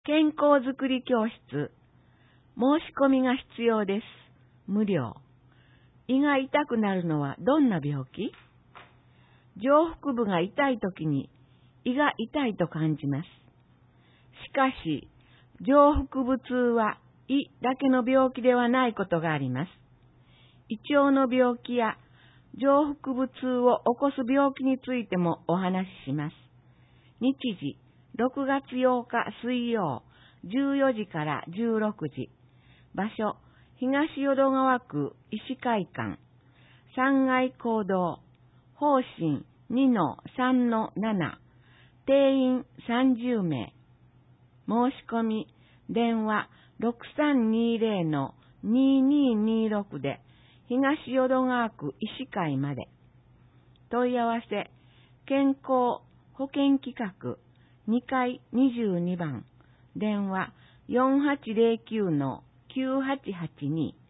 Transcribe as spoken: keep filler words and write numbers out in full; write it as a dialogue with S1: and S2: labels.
S1: 健康づくり教室。申し込みが必要です。無料。胃が痛くなるのはどんな病気？上腹部が痛いときに胃が痛いと感じます。しかし、上腹部痛は胃だけの病気ではないことがあります。胃腸の病気や上腹部痛を起こす病気についてもお話しします。日時、ろくがつようか水曜、じゅうよじからじゅうろくじ。場所、東淀川区医師会館、さんがい講堂、方針 にのさんのなな、定員さんじゅうめい。申し込み、電話 ろくさんにゼロのにににろく で東淀川区医師会まで。問い合わせ、健康保険企画にかいにじゅうにばん、電話 よんはちゼロきゅうのきゅうはちはちに。